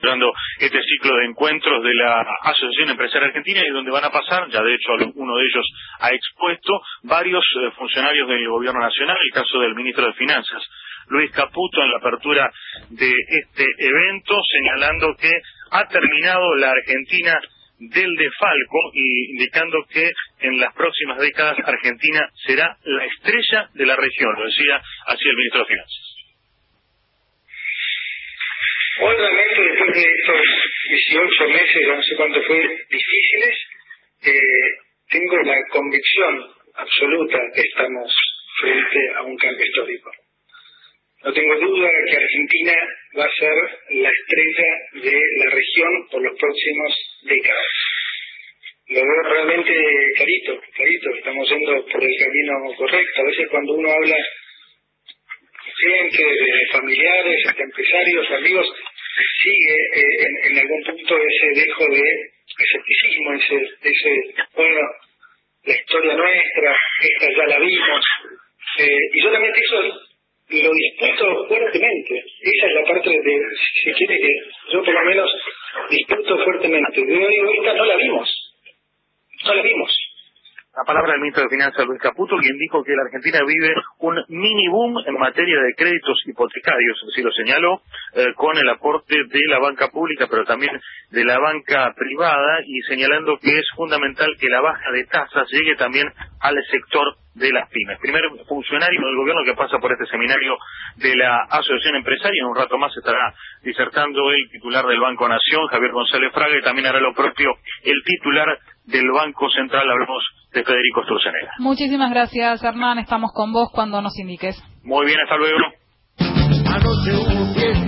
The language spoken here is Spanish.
dando este ciclo de encuentros de la Asociación Empresaria Argentina, y donde van a pasar, ya de hecho uno de ellos ha expuesto, varios funcionarios del gobierno nacional, el caso del ministro de Finanzas, Luis Caputo, en la apertura de este evento, señalando que ha terminado la Argentina del desfalco y indicando que en las próximas décadas Argentina será la estrella de la región, lo decía así el ministro de Finanzas. Hoy realmente, después de estos 18 meses, no sé cuánto fue, difíciles, tengo la convicción absoluta que estamos frente a un cambio histórico. No tengo duda que Argentina va a ser la estrella de la región por los próximos décadas. Lo veo realmente clarito, estamos yendo por el camino correcto. A veces cuando uno habla gente, de familiares, empresarios, amigos, sigue en algún punto ese dejo de escepticismo, ese bueno, la historia nuestra, esta ya la vimos, y yo también eso lo disputo fuertemente. Esa es la parte de, si quiere, que yo por lo menos disputo fuertemente. De hoy esta no la vimos. La palabra del ministro de Finanzas, Luis Caputo, quien dijo que la Argentina vive un mini boom en materia de créditos hipotecarios, así lo señaló, con el aporte de la banca pública, pero también de la banca privada, y señalando que es fundamental que la baja de tasas llegue también al sector de las pymes. Primer funcionario del gobierno que pasa por este seminario de la Asociación Empresaria. En un rato más estará disertando el titular del Banco Nación, Javier González Fraga, y también hará lo propio el titular del Banco Central. Hablamos de Federico Sturzenegger. Muchísimas gracias, Hernán. Estamos con vos cuando nos indiques. Muy bien, hasta luego. Anoche hubo fiesta.